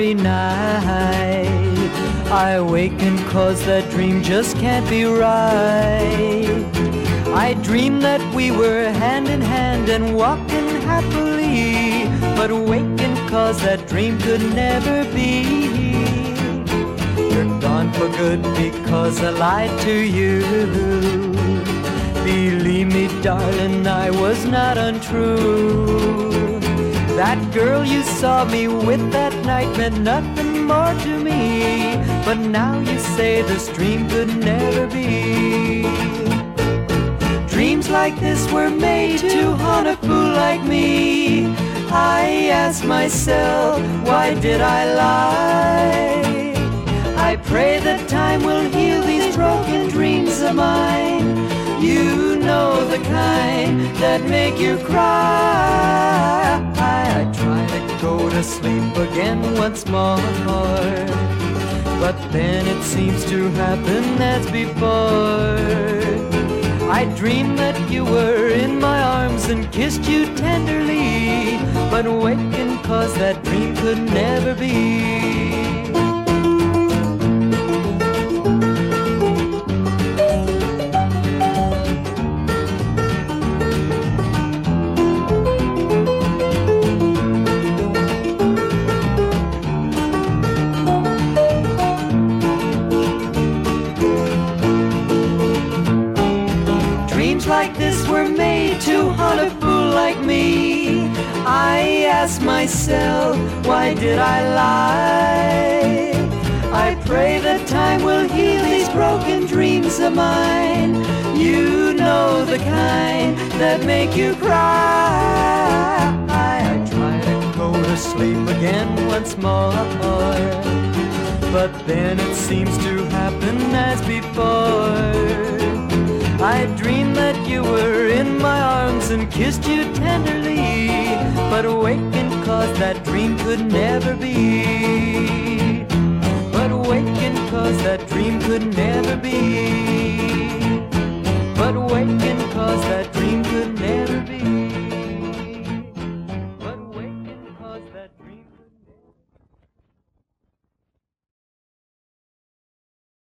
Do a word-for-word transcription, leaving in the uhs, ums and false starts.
every night. I awaken 'cause that dream just can't be right. I dreamed that we were hand in hand and walking happily, but awaken 'cause that dream could never be. You're gone for good because I lied to you. Believe me, darling, I was not untrue. That girl you saw me with that night meant nothing more to me, but now you say this dream could never be. Dreams like this were made to haunt a fool like me. I ask myself, why did I lie? I pray that time will heal these broken dreams of mine. You know the kind that make you cry. I try to go to sleep again once more, but then it seems to happen as before. I dreamed that you were in my arms and kissed you tenderly, but awakened 'cause that dream could never be. Like this were made to haunt a fool like me. I ask myself, why did I lie? I pray that time will heal these broken dreams of mine. You know the kind that make you cry. I try to go to sleep again once more, but then it seems to happen as before. I dreamed that you were in my arms and kissed you tenderly, but awakened 'cause that dream could never be. But awakened 'cause that dream could never be.